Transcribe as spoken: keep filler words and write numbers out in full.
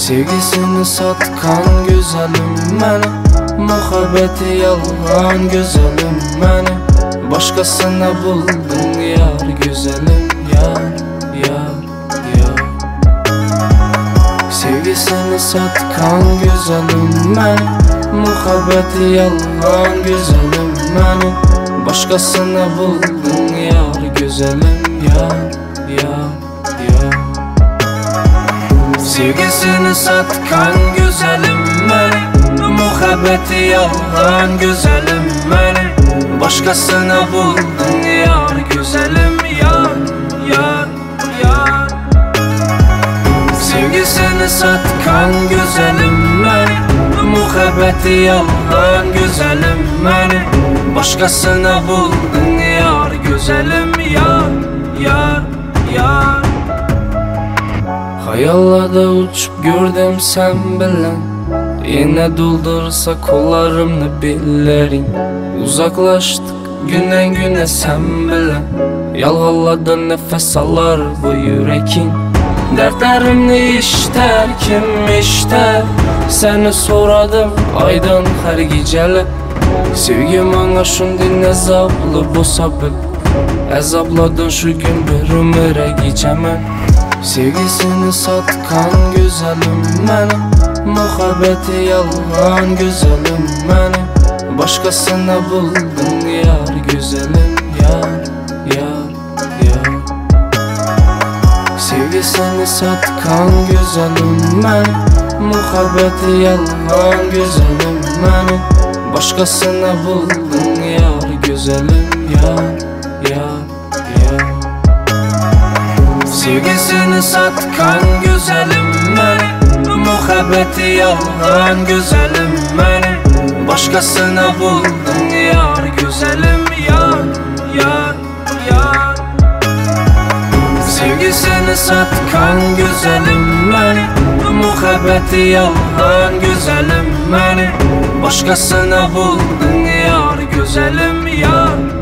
Sevgisini satkan güzelim meni, muhabbeti yalan güzelim meni. Başkasına buldun yar güzelim, yar, yar, yar. Sevgisini satkan güzelim meni, muhabbeti yalan güzelim meni. Başkasına buldun yar güzelim, yar, yar, yar. Sevgisini satkan güzelim meni, muhabbeti yalan güzelim meni. Başkasına buldun yar güzelim, yar, yar, yar. Sevgisini satkan güzelim meni, muhabbeti yalan güzelim meni. Başkasına buldun yar güzelim, yar, yar, yar. Hayallarda uçup gördüm sen bilen, yine doldursa kollarımla billerin. Uzaklaştık günden güne sen bilen, yalğaladan nefes alır bu yürekin. Dertlerimni işter kim işter, seni soradım aydan her geceli. Sevgim ana şundan azaplı bolsa bil, azapladın şu gün bir ömüre geçemem. Sevgisini satkan güzelim meni, muhabbeti yalan güzelim meni. Başkasına buldun yar güzelim, yar, yar, yar. Sevgisini satkan güzelim meni, muhabbeti yalan güzelim meni. Başkasına buldun yar güzelim, yar, yar, yar. Sevgisini satkan güzelim meni, muhabbeti yalan güzelim meni. Başkasına buldun yar güzelim, yar, yar, yar. Sevgisini satkan güzelim meni, muhabbeti yalan güzelim meni. Başkasına buldun yar güzelim, yar.